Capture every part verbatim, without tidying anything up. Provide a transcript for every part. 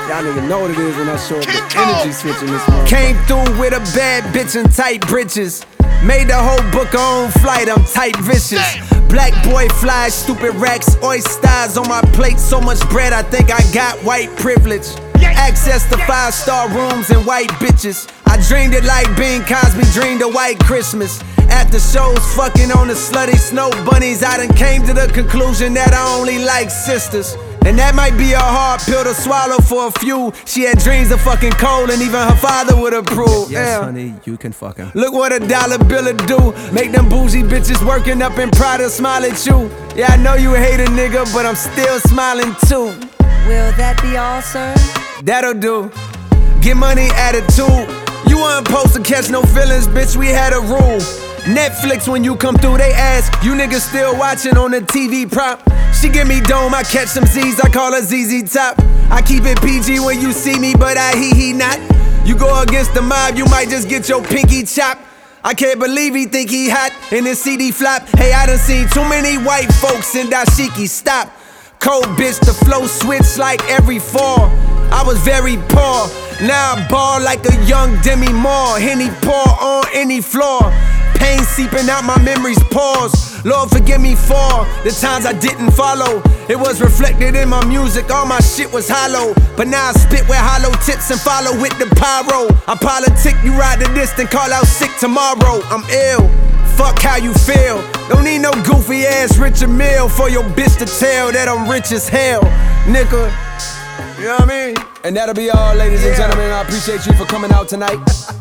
Y'all niggas know what it is when I show up the energy switch in this motherfucker. Came through with a bad bitch and tight britches. Made the whole book on flight, I'm tight vicious. Black boy flies, stupid racks, oysters on my plate. So much bread, I think I got white privilege. Access to five-star rooms and white bitches. I dreamed it like Bing Cosby dreamed a white Christmas. After shows fucking on the slutty snow bunnies, I done came to the conclusion that I only like sisters. And that might be a hard pill to swallow for a few. She had dreams of fucking Cole and even her father would approve. Yes, yeah. Honey, you can fuck her. Look what a dollar bill would do. Make them bougie bitches working up in Prada smile at you. Yeah, I know you hate a nigga, but I'm still smiling too. Will that be all, sir? That'll do. Get money attitude. You weren't supposed to catch no feelings, bitch, we had a rule. Netflix, when you come through, they ask, you niggas still watching on the T V prop? She give me dome, I catch some Z's, I call her Z Z Top. I keep it P G when you see me, but I he he not. You go against the mob, you might just get your pinky chopped. I can't believe he think he hot in his C D flop. Hey, I done seen too many white folks in dashiki, stop. Cold bitch, the flow switch like every fall. I was very poor, now I ball like a young Demi Moore. Henny pour on any floor. Pain seeping out my memories, pause. Lord forgive me for the times I didn't follow. It was reflected in my music, all my shit was hollow. But now I spit with hollow tips and follow with the pyro. I politic, you ride the distant, call out sick tomorrow. I'm ill, fuck how you feel. Don't need no goofy ass Richard Mille for your bitch to tell that I'm rich as hell, nigga. You know what I mean? And that'll be all, ladies yeah. and gentlemen. I appreciate you for coming out tonight.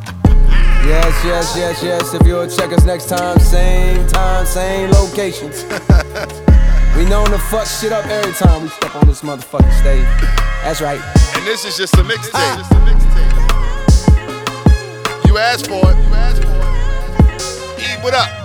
Yes, yes, yes, yes. If you'll check us next time, same time, same locations. We known to fuck shit up every time we step on this motherfucking stage. That's right. And this is just a mixtape. Ah. You asked for it. You asked for it. Eat what up?